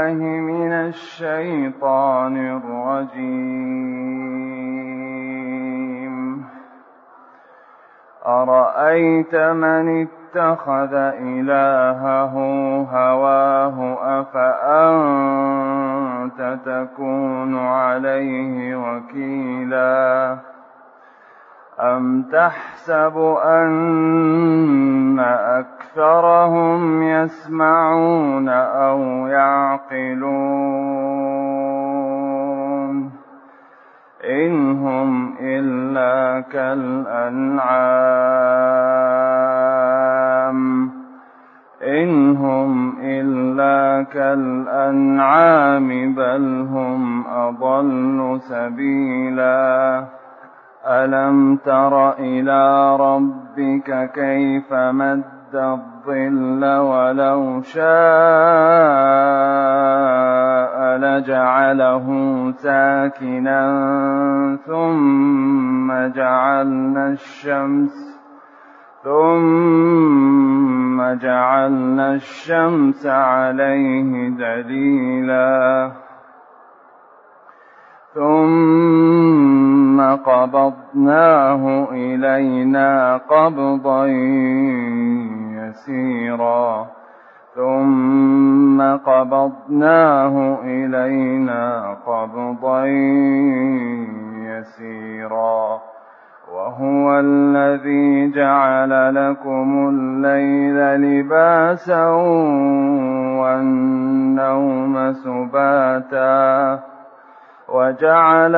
بالله من الشيطان الرجيم. أرأيت من اتخذ إلهه هواه أفأنت تكون عليه وكيلا أم تحسب أن أكثرهم يسمعون أو يعقلون إن هم إلا كالأنعام بل هم أضل سبيلا ألم تر إلى ربك كيف مد الظل ولو شاء لجعله ساكنا ثم جعلنا الشمس عليه دليلا ثم قبضناه إلينا قبضا يسيرا وهو الذي جعل لكم الليل لباسا والنوم سباتا وجعل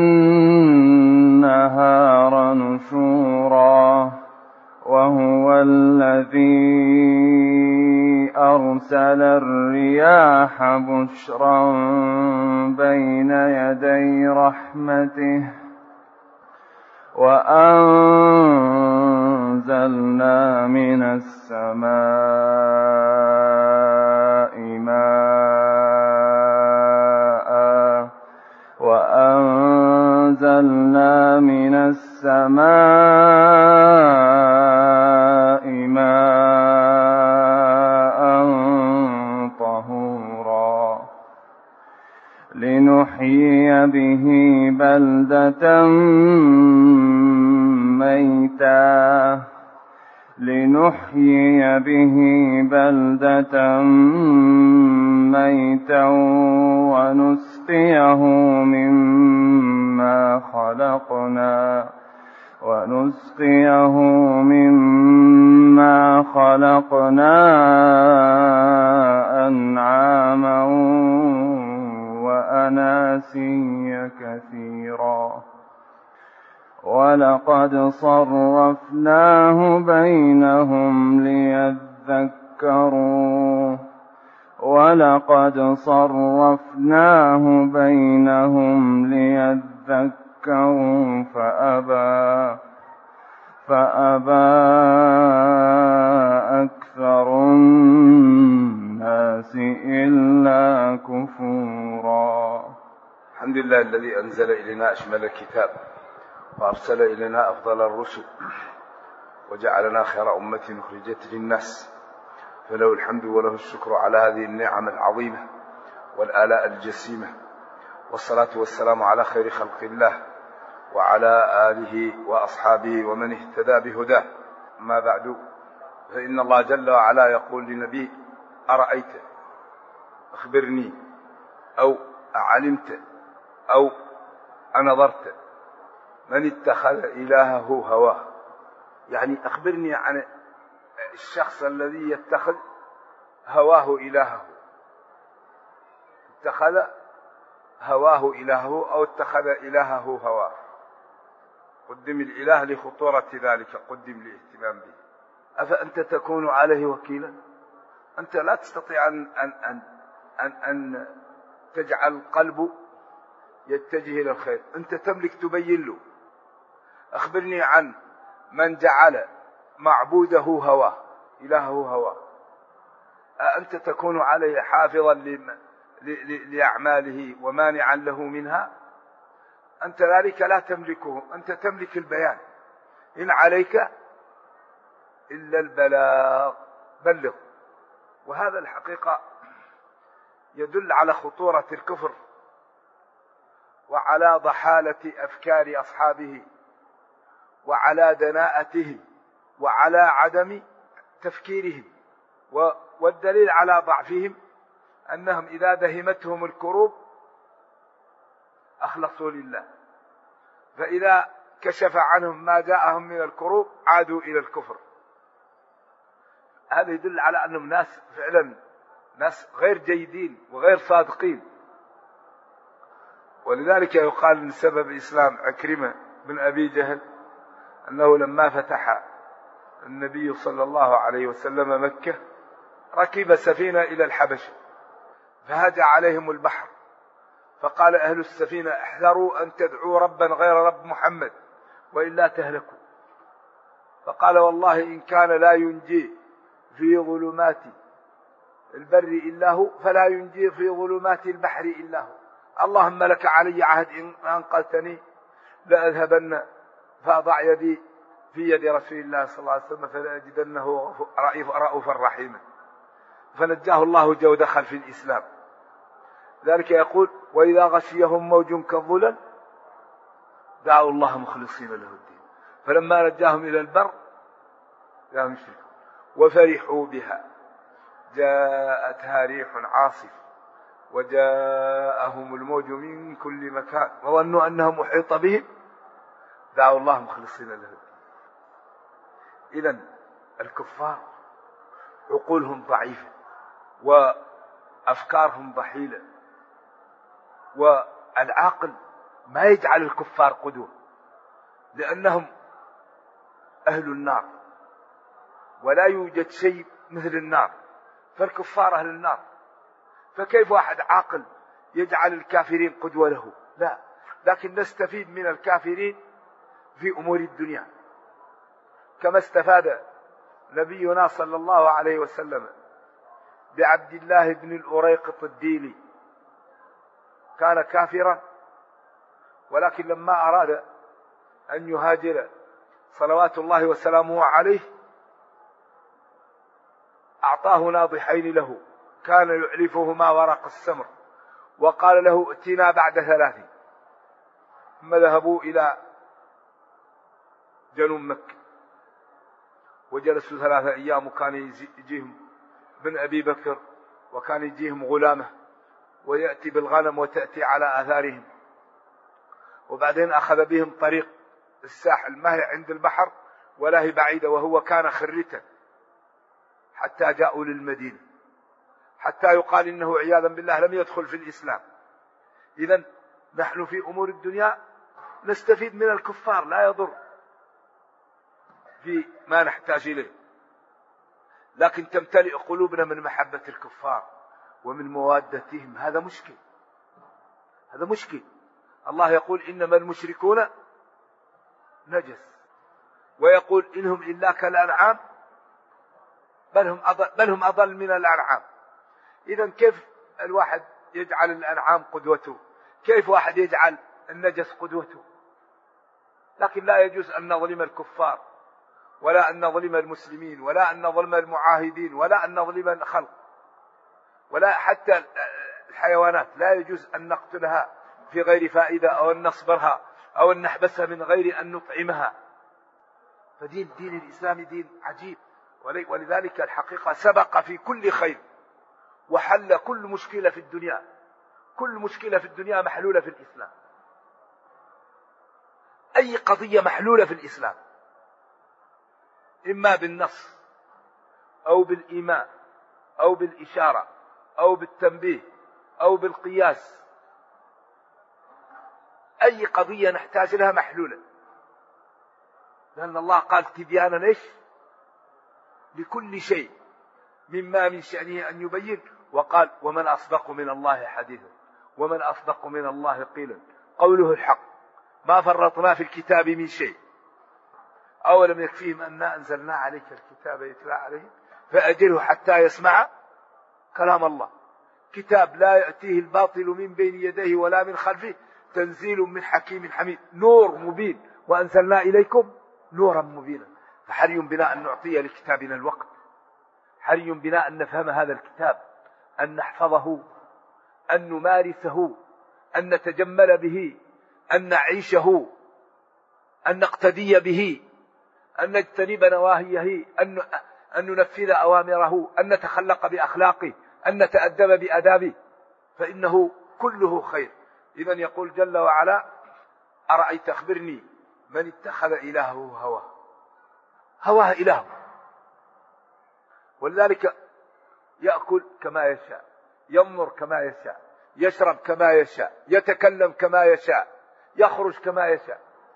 النهار نشورا وهو الذي أرسل الرياح بشرا بين يدي رحمته وأنزلنا من السماء ماء طهورا لنحيي به بلدة ميتا ونسقيه مما خلقنا أنعاما وأناسيا كثيرا ولقد صرفناه بينهم ليذكروا فأبى أكثر الناس إلا كفورا. الحمد لله الذي أنزل إلينا أشمل الكتاب وأرسل إلينا أفضل الرسل وجعلنا خير أمة أخرجت للناس، فله الحمد وله الشكر على هذه النعم العظيمة والآلاء الجسيمة، والصلاة والسلام على خير خلق الله وعلى آله وأصحابه ومن اهتدى بهداه. ما بعد، فإن الله جل وعلا يقول لنبيه: أرأيت، أخبرني، أو أعلمت، أو أنظرت من اتخذ إلهه هواه. يعني أخبرني عن الشخص الذي يتخذ هواه إلهه، اتخذ هواه إلهه أو اتخذ إلهه هواه. قدم الإله لخطورة ذلك، قدم لاهتمام به. أفأنت تكون عليه وكيلا؟ أنت لا تستطيع أن تجعل القلب يتجه إلى الخير، أنت تملك تبين له. أخبرني عن من جعل معبوده هواه، إلهه هواه. أنت تكون عليه حافظا لأعماله ومانعا له منها؟ أنت ذلك لا تملكه، أنت تملك البيان. إن عليك إلا البلاغ، بلغ. وهذا الحقيقة يدل على خطورة الكفر وعلى ضحالة أفكار أصحابه وعلى دناءته وعلى عدم تفكيرهم. والدليل على ضعفهم أنهم إذا دهمتهم الكروب أخلصوا لله، فإذا كشف عنهم ما جاءهم من الكروب عادوا إلى الكفر. هذا يدل على أنهم ناس فعلا ناس غير جيدين وغير صادقين. ولذلك يقال من سبب إسلام عكرمة بن أبي جهل أنه لما فتح النبي صلى الله عليه وسلم مكة ركب سفينة إلى الحبشة فهاج عليهم البحر، فقال أهل السفينة احذروا أن تدعوا ربا غير رب محمد وإلا تهلكوا. فقال والله إن كان لا ينجي في ظلمات البر إلا هو فلا ينجي في ظلمات البحر إلا هو. اللهم لك علي عهد إن أنقذتني لأذهبن فأضع يدي في يد رسول الله صلى الله عليه وسلم فلأجدنه رؤوفا رحيما، فنجاه الله جو دخل في الإسلام. ذلك يقول وإذا غشيهم موج كالظلل دعوا الله مخلصين له الدين فلما نجاهم إلى البر لا يشركون وفرحوا بها جاءتها ريح عاصف وجاءهم الموج من كل مكان وظنوا أنهم محيط بهم دعوا الله مخلصين له الدين. إذن الكفار عقولهم ضعيفة وأفكارهم ضحيلة، والعاقل ما يجعل الكفار قدوة لأنهم أهل النار ولا يوجد شيء مثل النار، فالكفار أهل النار، فكيف واحد عاقل يجعل الكافرين قدوة له؟ لا، لكن نستفيد من الكافرين في أمور الدنيا كما استفاد نبينا صلى الله عليه وسلم بعبد الله بن الأريقط الديلي. كان كافرا ولكن لما أراد أن يهاجر صلوات الله وسلامه عليه أعطاه ناضحين له كان يعلفهما ورق السمر وقال له ائتنا بعد 3. ثم ذهبوا إلى جنوب مكة وجلسوا 3 أيام وكان يجيهم بن أبي بكر وكان يجيهم غلامه ويأتي بالغنم وتأتي على آثارهم. وبعدين أخذ بهم طريق الساحل ما هي عند البحر ولا هي بعيدة وهو كان خرتا حتى جاءوا للمدينة حتى يقال إنه عياذا بالله لم يدخل في الإسلام. إذن نحن في أمور الدنيا نستفيد من الكفار لا يضر في ما نحتاج إليه، لكن تمتلئ قلوبنا من محبة الكفار ومن موادتهم. هذا مشكل، هذا مشكل. الله يقول إنما المشركون نجس ويقول إنهم إلا كالأنعام بل هم أضل من الأنعام. إذن كيف الواحد يجعل الأنعام قدوته؟ كيف واحد يجعل النجس قدوته؟ لكن لا يجوز أن نظلم الكفار ولا أن نظلم المسلمين ولا أن نظلم المعاهدين ولا أن نظلم الخلق ولا حتى الحيوانات لا يجوز أن نقتلها في غير فائدة أو أن نصبرها أو أن نحبسها من غير أن نطعمها. فدين الإسلام دين عجيب، ولذلك الحقيقة سبق في كل خير وحل كل مشكلة في الدنيا. كل مشكلة في الدنيا محلولة في الإسلام، أي قضية محلولة في الإسلام إما بالنص أو بالإيمان أو بالإشارة أو بالتنبيه أو بالقياس. أي قضية نحتاج لها محلولة، لأن الله قال تبيانا إيش لكل شيء مما من شأنه أن يبين. وقال ومن أصدق من الله حديثا ومن أصدق من الله قيلا قوله الحق ما فرطنا في الكتاب من شيء أولم يكفيهم أننا أنزلنا عليك الكتاب يتلى عليهم فأجله حتى يسمع كلام الله. كتاب لا يأتيه الباطل من بين يديه ولا من خلفه تنزيل من حكيم حميد نور مبين وأنزلنا إليكم نورا مبينا. فحري بنا أن نعطي لكتابنا الوقت، حري بنا أن نفهم هذا الكتاب، أن نحفظه أن نمارسه، أن نتجمل به، أن نعيشه، أن نقتدي به، أن نجتنب نواهيه، أن ننفذ أوامره، أن نتخلق بأخلاقه، أن نتأدب بأدابه، فإنه كله خير. إذن يقول جل وعلا: أرأيت أخبرني من اتخذ إلهه هواه إله. ولذلك يأكل كما يشاء، ينظر كما يشاء، يشرب كما يشاء، يتكلم كما يشاء، يخرج كما يشاء.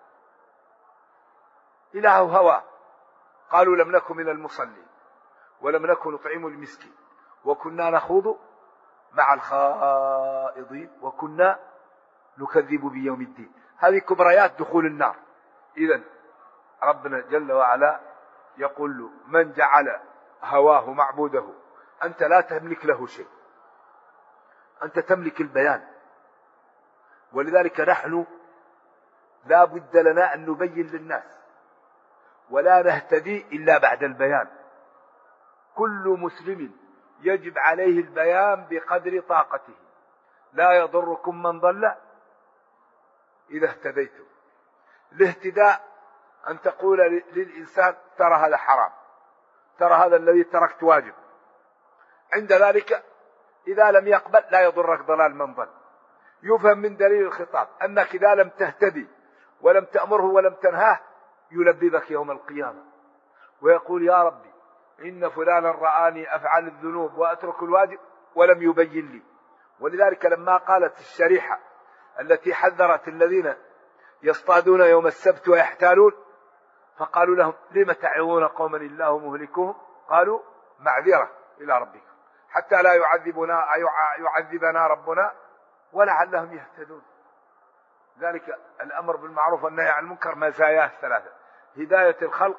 إلهه هواه. قالوا: لم نكن من المصلين ولم نكن نطعم المسكين وكنا نخوض مع الخائضين وكنا نكذب بيوم الدين. هذه كبريات دخول النار. إذن ربنا جل وعلا يقول له: من جعل هواه معبوده، أنت لا تملك له شيء، أنت تملك البيان. ولذلك نحن لا بد لنا أن نبين للناس، ولا نهتدي إلا بعد البيان. كل مسلم يجب عليه البيان بقدر طاقته. لا يضركم من ضل إذا اهتديتم. الاهتداء أن تقول للإنسان: ترى هذا حرام، ترى هذا الذي تركت واجب. عند ذلك إذا لم يقبل لا يضرك ضلال من ضل. يفهم من دليل الخطاب أنك إذا لم تهتدي ولم تأمره ولم تنهاه يلببك يوم القيامة ويقول: يا ربي إن فلانا رآني أفعل الذنوب وأترك الواجب ولم يبين لي. ولذلك لما قالت الشريحة التي حذرت الذين يصطادون يوم السبت ويحتالون، فقالوا لهم: لم تعظون قوما الله مهلكهم؟ قالوا: معذرة إلى ربكم حتى لا يعذبنا ربنا ولعلهم يهتدون. ذلك الأمر بالمعروف والنهي عن المنكر مزاياه ثلاثة: هداية الخلق،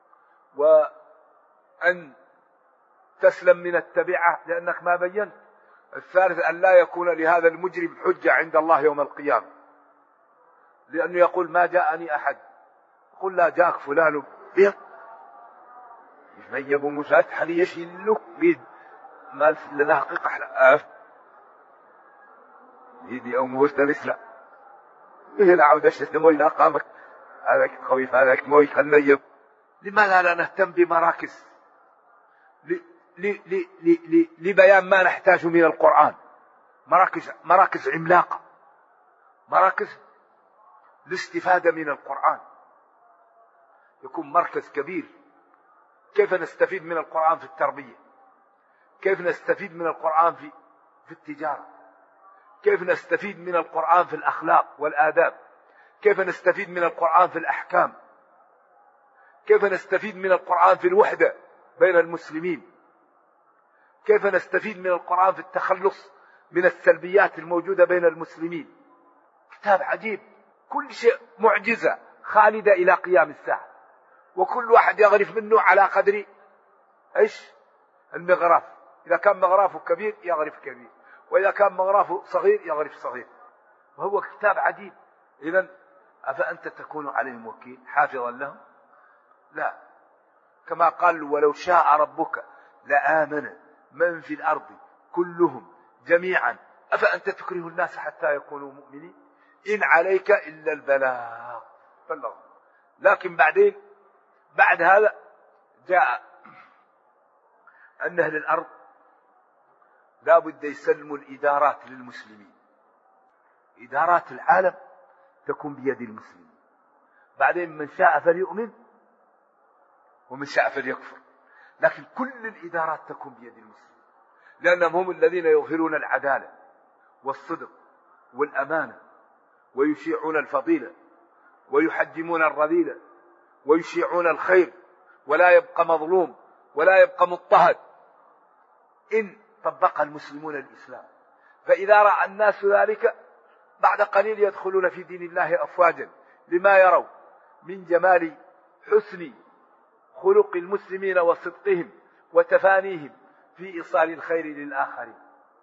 وأن تسلم من التبعة لأنك ما بينت. الثالث: أن لا يكون لهذا المجرم حجة عند الله يوم القيامة، لأنه يقول: ما جاءني أحد. قل: لا جاءك فلان بيض يبو مسات حلي يشيلك بيد ما لنا حقيقة أحلى يدي أو موسى الإسلام إيه العودة شتموي لا قامك هذاك خويف هذاك موي خلنيب. لماذا لا نهتم بمراكز لبيان ما نحتاج من القرآن؟ مراكز عملاقة، مراكز الاستفادة من القرآن. يكون مركز كبير. كيف نستفيد من القرآن في التربية؟ كيف نستفيد من القرآن في التجارة؟ كيف نستفيد من القرآن في الأخلاق والآداب؟ كيف نستفيد من القرآن في الأحكام؟ كيف نستفيد من القرآن في الوحدة بين المسلمين؟ كيف نستفيد من القرآن في التخلص من السلبيات الموجودة بين المسلمين؟ كتاب عجيب، كل شيء معجزة خالدة إلى قيام الساعة، وكل واحد يغرف منه على قدر إيش؟ المغراف. إذا كان مغرافه كبير يغرف كبير، وإذا كان مغرافه صغير يغرف صغير، وهو كتاب عجيب. إذن أفأنت تكون عليهم وكيل حافظا لهم؟ لا. كما قال: ولو شاء ربك لآمن من في الأرض كلهم جميعا أفأنت تكره الناس حتى يكونوا مؤمنين؟ إن عليك إلا البلاغ بلغ. لكن بعد هذا جاء أن أهل الأرض لا بد يسلموا الإدارات للمسلمين. إدارات العالم تكون بيد المسلمين. بعدين من شاء فليؤمن ومن شاء فليكفر، لكن كل الإدارات تكون بيد المسلمين، لأنهم هم الذين يظهرون العدالة والصدق والأمانة، ويشيعون الفضيلة، ويحجمون الرذيلة، ويشيعون الخير، ولا يبقى مظلوم ولا يبقى مضطهد إن طبق المسلمون الإسلام. فإذا رأى الناس ذلك بعد قليل يدخلون في دين الله أفواجا، لما يروا من جمال حسن خلق المسلمين وصدقهم وتفانيهم في إيصال الخير للآخرين.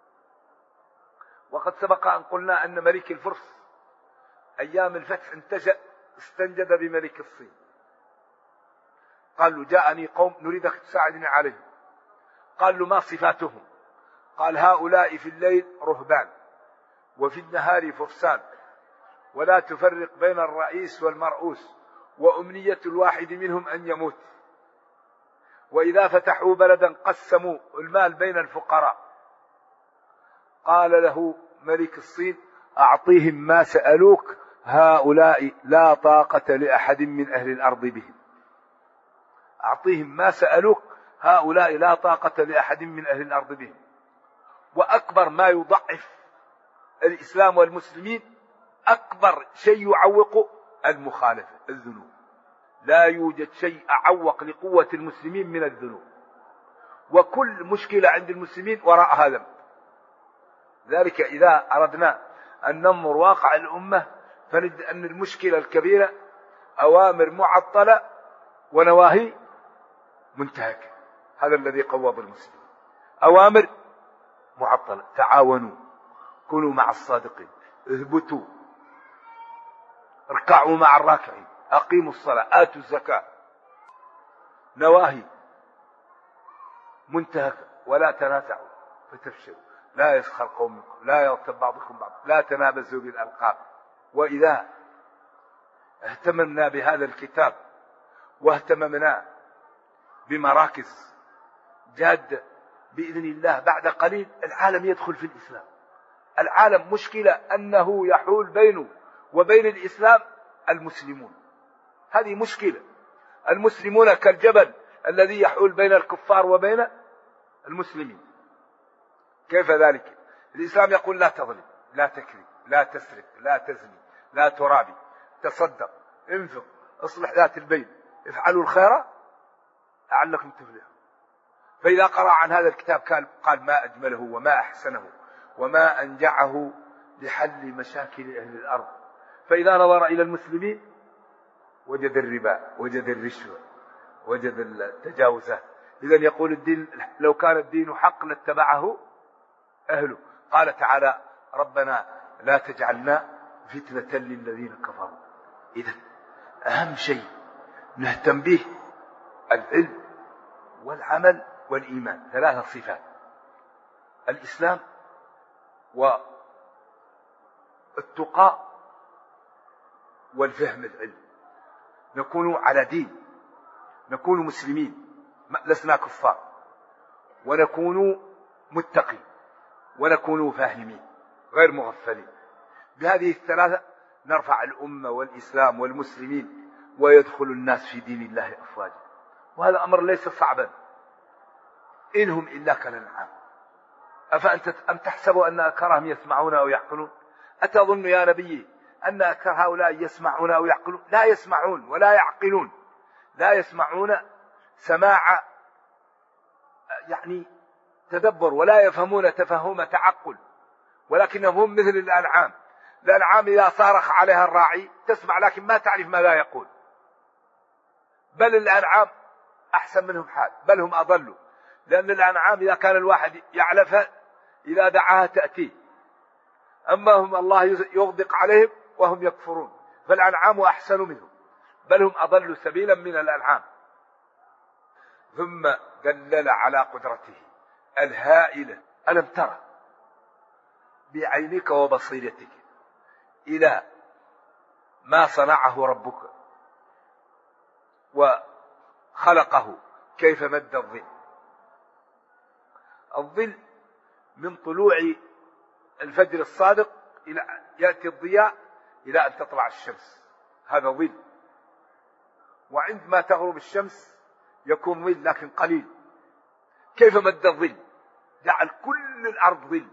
وقد سبق أن قلنا أن ملك الفرس أيام الفتح استنجد بملك الصين، قال له: جاءني قوم نريدك تساعدني عليهم. قال له: ما صفاتهم؟ قال هؤلاء في الليل رهبان وفي النهار فرسان ولا تفرق بين الرئيس والمرؤوس وأمنية الواحد منهم أن يموت، وإذا فتحوا بلدا قسموا المال بين الفقراء. قال له ملك الصين أعطيهم ما سألوك، هؤلاء لا طاقة لأحد من أهل الأرض بهم. أعطيهم ما سألوك، هؤلاء لا طاقة لأحد من أهل الأرض بهم. وأكبر ما يضعف الإسلام والمسلمين، أكبر شيء يعوق المخالفة، الذنوب. لا يوجد شيء أعوق لقوة المسلمين من الذنوب، وكل مشكلة عند المسلمين وراءها ذنب. ذلك إذا أردنا أن ننظر واقع الأمة فنجد أن المشكلة الكبيرة أوامر معطلة ونواهي منتهكة. هذا الذي قوض المسلمين، أوامر معطلة، تعاونوا، كونوا مع الصادقين، اثبتوا، اركعوا مع الراكعين، أقيموا الصلاة، آتوا الزكاة. نواهي منتهكة، ولا تنازعوا فتفشلوا، لا يسخر قوم منكم، لا يغتب بعضكم بعض، لا تنابزوا بالألقاب. وإذا اهتممنا بهذا الكتاب واهتممنا بمراكز جادة بإذن الله بعد قليل العالم يدخل في الإسلام. العالم مشكلة أنه يحول بينه وبين الإسلام المسلمون، هذه مشكلة. المسلمون كالجبل الذي يحول بين الكفار وبين المسلمين. كيف ذلك؟ الإسلام يقول لا تظلم، لا تكذب، لا تسرق، لا تزني، لا ترابي، تصدق، انفق، اصلح ذات البين، افعلوا الخير لعلكم تفلحون. فإذا قرأ عن هذا الكتاب قال ما أجمله وما أحسنه وما أنجعه لحل مشاكل أهل الأرض. فإذا نظر إلى المسلمين وجد الربا، وجد الرشوة، وجد التجاوزات. إذن يقول الدين لو كان الدين حق لاتبعه أهله. قال تعالى ربنا لا تجعلنا فتنة للذين كفروا. إذن أهم شيء نهتم به العلم والعمل والإيمان، ثلاثة صفات: الإسلام والتقى والفهم العلم. نكون على دين، نكون مسلمين لسنا كفار، ونكون متقين، ونكون فاهمين غير مغفلين. بهذه الثلاثة نرفع الأمة والإسلام والمسلمين، ويدخل الناس في دين الله أفواجا. وهذا أمر ليس صعبا، إنهم إلا كالأنعام. أفأنت أم تحسب أن أكثرهم يسمعون أو يعقلون؟ أتظن يا نبي أن أكثر هؤلاء يسمعون أو يعقلون؟ لا يسمعون ولا يعقلون. لا يسمعون سماع يعني تدبر، ولا يفهمون تفهم تعقل، ولكنهم هم مثل الأنعام. الأنعام إذا صارخ عليها الراعي تسمع لكن ما تعرف ماذا يقول. بل الأنعام أحسن منهم حال، بل هم أضلوا. لأن الأنعام إذا كان الواحد يعلفها إذا دعاها تأتيه، أما هم الله يغدق عليهم وهم يكفرون. فالأنعام أحسن منهم، بل هم أضلوا سبيلا من الأنعام. ثم دلل على قدرته الهائلة. ألم ترى بعينك وبصيرتك إلى ما صنعه ربك وخلقه، كيف مد الظل. الظل من طلوع الفجر الصادق إلى يأتي الضياء إلى أن تطلع الشمس، هذا ظل. وعندما تغرب الشمس يكون ظل لكن قليل. كيف مد الظل؟ جعل كل الأرض ظل.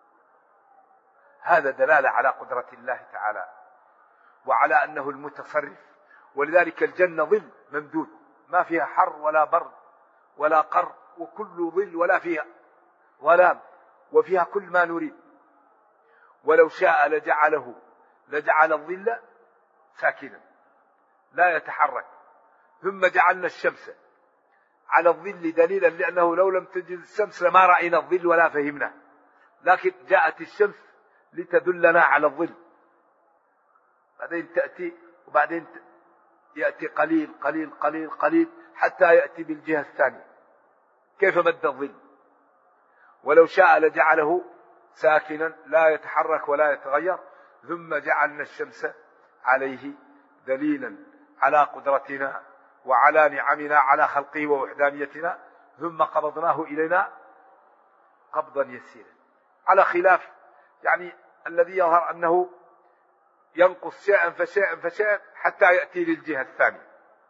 هذا دلالة على قدرة الله تعالى وعلى أنه المتصرف. ولذلك الجنة ظل ممدود، ما فيها حر ولا برد ولا قر، وكل ظل، ولا فيها ظلام، وفيها كل ما نريد. ولو شاء لجعل الظل ساكنا لا يتحرك. ثم جعلنا الشمس على الظل دليلا، لأنه لو لم تجد الشمس لما رأينا الظل ولا فهمنا، لكن جاءت الشمس لتدلنا على الظل. بعدين تأتي، وبعدين يأتي قليل قليل قليل قليل حتى يأتي بالجهة الثانية. كيف مد الظل؟ ولو شاء لجعله ساكنا لا يتحرك ولا يتغير، ثم جعلنا الشمس عليه دليلا على قدرتنا وعلى نعمنا على خلقه ووحدانيتنا، ثم قبضناه إلينا قبضا يسيرا، على خلاف يعني الذي يظهر أنه ينقص شيئا فشيئا فشيئا حتى يأتي للجهة الثانية،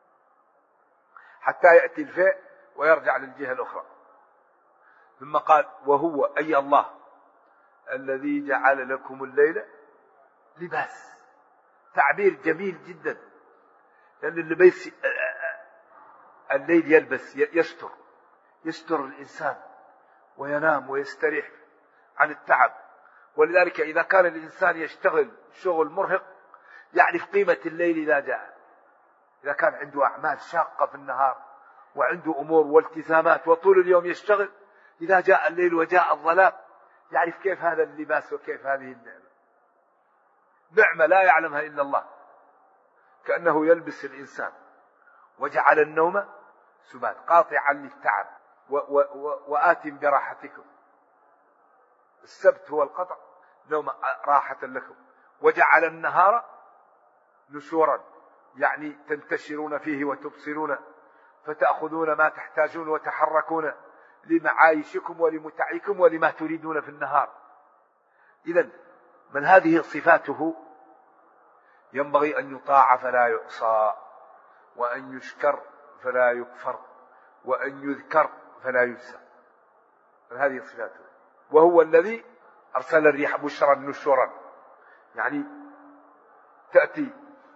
حتى يأتي الفاء ويرجع للجهة الأخرى. ثم قال وهو أي الله الذي جعل لكم الليل لباس. تعبير جميل جدا، لأن اللباس الليل يلبس يستر الإنسان وينام ويستريح عن التعب. ولذلك إذا كان الإنسان يشتغل شغل مرهق يعرف قيمة الليل إذا جاء. إذا كان عنده أعمال شاقة في النهار وعنده أمور والتزامات وطول اليوم يشتغل، إذا جاء الليل وجاء الظلام يعرف كيف هذا اللباس وكيف هذه النعمة. نعمة لا يعلمها إلا الله، كأنه يلبس الإنسان. وجعل النوم سبات قاطعا للتعب وآت براحتكم. السبت هو القطع، نوم راحة لكم. وجعل النهار نشورا، يعني تنتشرون فيه وتبصرون فتأخذون ما تحتاجون وتحركون لمعايشكم ولمتعكم ولما تريدون في النهار. إذن من هذه صفاته ينبغي أن يطاع فلا يعصى، وأن يشكر فلا يكفر، وأن يذكر فلا ينسى. من هذه صفاته. وهو الذي أرسل الريح بشرا نشورا، يعني تأتي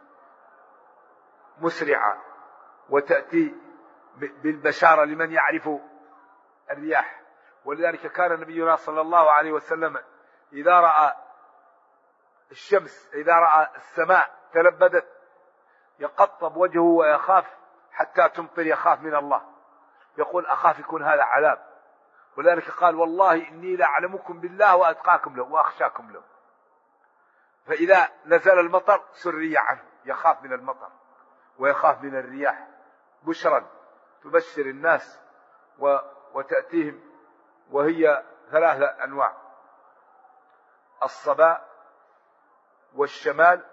مسرعة وتأتي بالبشارة لمن يعرف الرياح. ولذلك كان نبينا صلى الله عليه وسلم إذا رأى الشمس، إذا رأى السماء تلبدت يقطب وجهه ويخاف حتى تمطر، يخاف من الله، يقول أخاف يكون هذا عذاب. ولذلك قال والله إني لأعلمكم بالله وأتقاكم له وأخشاكم له. فإذا نزل المطر سري عنه، يخاف من المطر ويخاف من الرياح. بشرا تبشر الناس وتأتيهم، وهي ثلاثة أنواع: الصباء والشمال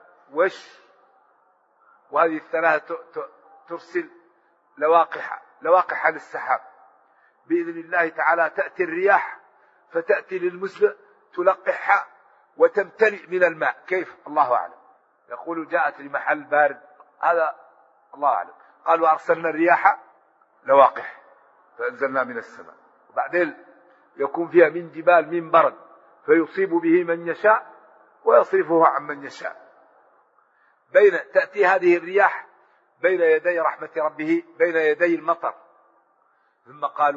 وهذه الثلاثة ترسل لواقح للسحاب بإذن الله تعالى. تأتي الرياح فتأتي للمسبع تلقحها وتمتلئ من الماء. كيف؟ الله أعلم. يقول جاءت لمحل بارد، هذا الله أعلم. قال وأرسلنا الرياح لواقح فأنزلنا من السماء. وبعدين يكون فيها من جبال من برد فيصيب به من يشاء ويصرفه عن من يشاء. تأتي هذه الرياح بين يدي رحمة ربه، بين يدي المطر. ثم قال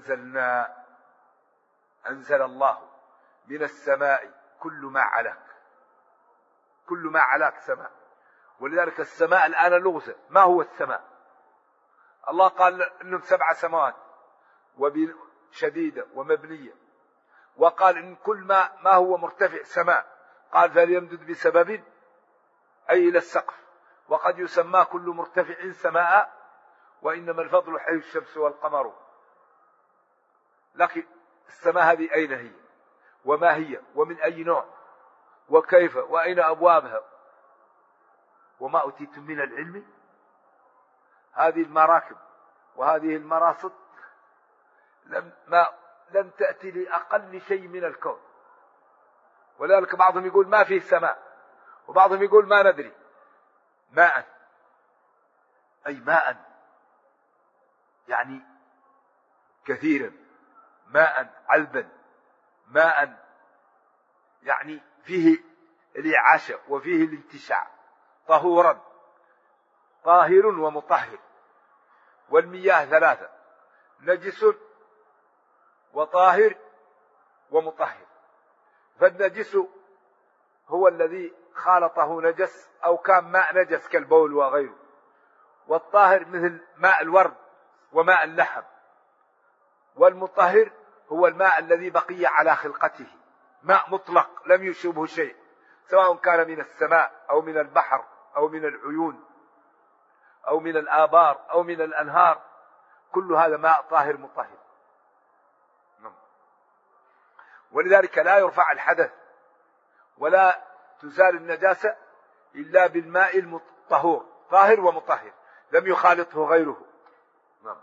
أنزل الله من السماء كل ما علاك سماء. ولذلك السماء الآن لغزة. ما هو السماء؟ الله قال إنهم 7 سماوات شديدة ومبنية، وقال إن كل ما هو مرتفع سماء، قال فليمدد بسبب أي إلى السقف. وقد يسمى كل مرتفع سماء، وإنما الفضل حيث الشمس والقمر. لكن السماء هذه أين هي وما هي ومن أي نوع وكيف وأين أبوابها؟ وما أوتيتم من العلم. هذه المراكب وهذه المراصد لم تأتي لأقل شيء من الكون. ولذلك بعضهم يقول ما فيه سماء، وبعضهم يقول ما ندري. ماء، أي ماء يعني كثيرا، ماء علبا، ماء يعني فيه الإعاشة وفيه الانتشاع، طهورا، طاهر ومطهر. والمياه 3: نجس وطاهر ومطهر. فالنجس هو الذي خالطه نجس أو كان ماء نجس كالبول وغيره. والطاهر مثل ماء الورد وماء اللحم. والمطهر هو الماء الذي بقي على خلقته، ماء مطلق لم يشبه شيء، سواء كان من السماء أو من البحر أو من العيون أو من الآبار أو من الأنهار. كل هذا ماء طاهر مطهر. ولذلك لا يرفع الحدث ولا تزال النجاسة إلا بالماء الطهور، طاهر ومطهر لم يخالطه غيره. نعم.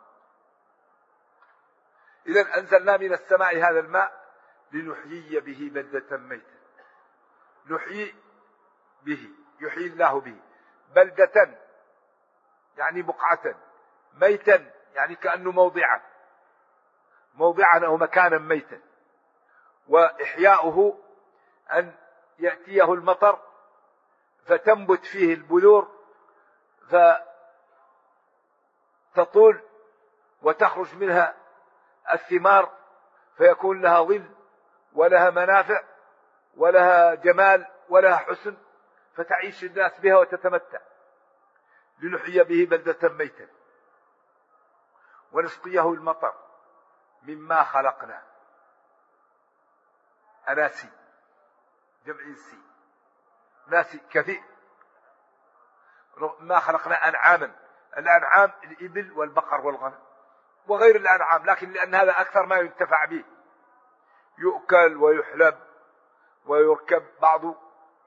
إذن أنزلنا من السماء هذا الماء لنحيي به بلدة ميتة. نحيي به، يحيي الله به بلدة يعني بقعة، ميتا يعني كأنه موضعا أو مكانا ميتا. وإحياؤه أن يأتيه المطر فتنبت فيه البذور فتطول وتخرج منها الثمار فيكون لها ظل ولها منافع ولها جمال ولها حسن، فتعيش الناس بها وتتمتع. لنحيي به بلدة ميتا ونسقيه المطر مما خلقنا. أناسي جمع سي، ناسي كثير. ما خلقنا أنعاما، الأنعام الإبل والبقر والغنم وغير الأنعام، لكن لأن هذا أكثر ما ينتفع به، يؤكل ويحلب ويركب بعضه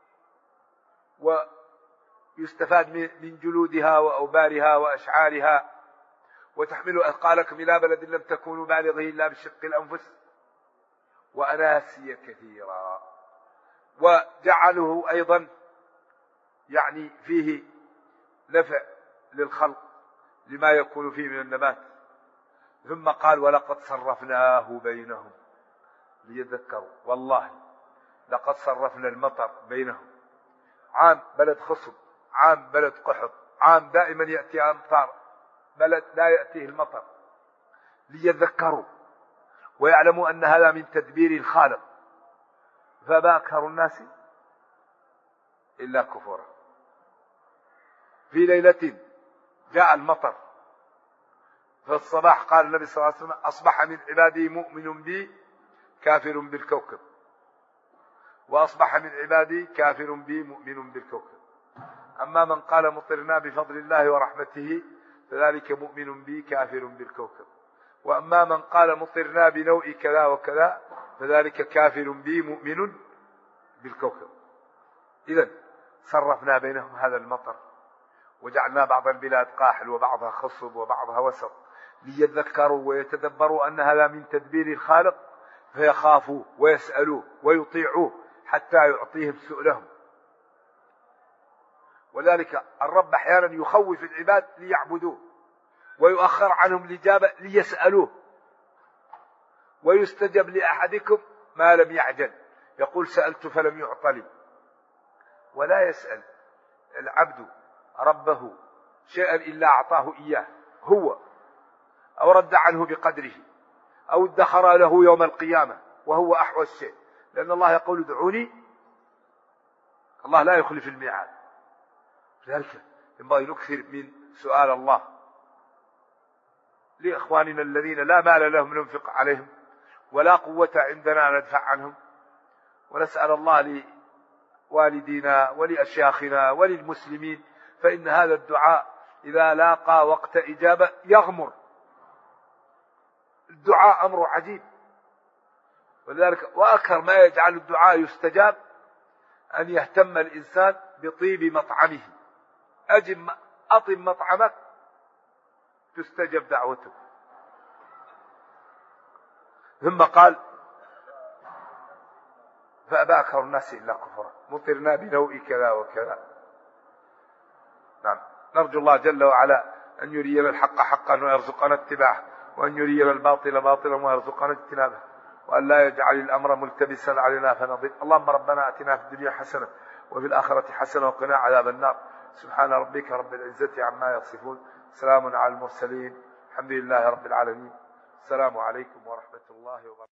ويستفاد من جلودها وأوبارها وأشعارها، وتحمل أثقالكم إلى بلد لم تكونوا بالغه إلا بشق الأنفس، وأناسي كثيرا. وجعله أيضا يعني فيه نفع للخلق لما يكون فيه من النبات. ثم قال ولقد صرفناه بينهم ليذكروا. والله لقد صرفنا المطر بينهم، عام بلد خصب، عام بلد قحط، عام دائما يأتي أمطار، بلد لا يأتيه المطر، ليذكروا ويعلموا أن هذا من تدبير الخالق. فما أكثر الناس إلا كفورا. في ليلة جاء المطر، في الصباح قال النبي صلى الله عليه وسلم أصبح من عبادي مؤمن بي كافر بالكوكب، وأصبح من عبادي كافر بي مؤمن بالكوكب. أما من قال مطرنا بفضل الله ورحمته فذلك مؤمن بي كافر بالكوكب، وأما من قال مطرنا بنوء كذا وكذا فذلك كافر بي مؤمن بالكوكب. إذن صرفنا بينهم هذا المطر وجعلنا بعض البلاد قاحل وبعضها خصب وبعضها وسط، ليذكروا ويتدبروا أن هذا من تدبير الخالق، فيخافوا ويسألوه ويطيعوه حتى يعطيهم سؤلهم. ولذلك الرب أحيانا يخوف العباد ليعبدوه، ويؤخر عنهم الإجابة ليسألوه. ويستجب لأحدكم ما لم يعجل، يقول سألت فلم يعط لي. ولا يسأل العبد ربه شيئا إلا أعطاه إياه هو، أو رد عنه بقدره، أو ادخر له يوم القيامة، وهو أحوى الشيء. لأن الله يقول ادعوني، الله لا يخلف الميعاد. لذلك ينبغي نكثر من سؤال الله لإخواننا الذين لا مال لهم ننفق عليهم ولا قوة عندنا ندفع عنهم، ونسأل الله لوالدينا ولأشياخنا وللمسلمين، فإن هذا الدعاء إذا لاقى وقت إجابة يغمر. الدعاء أمر عجيب. ولذلك وأكثر ما يجعل الدعاء يستجاب أن يهتم الإنسان بطيب مطعمه. أطب مطعمك تستجب دعوته. ثم قال فأبى أكثر الناس إلا كفرا مطرنا بنوء كذا وكذا. نعم. نرجو الله جل وعلا أن يرينا الحق حقا ويرزقنا اتباعه، وأن يرينا الباطل باطلا ويرزقنا اجتنابه، وأن لا يجعل الأمر ملتبسا علينا فنضل. اللهم ربنا أتنا في الدنيا حسنة وفي الآخرة حسنة وقنا عذاب النار. سبحان ربك رب العزة عما يصفون، سلام على المرسلين، الحمد لله رب العالمين. السلام عليكم ورحمة الله وبركاته.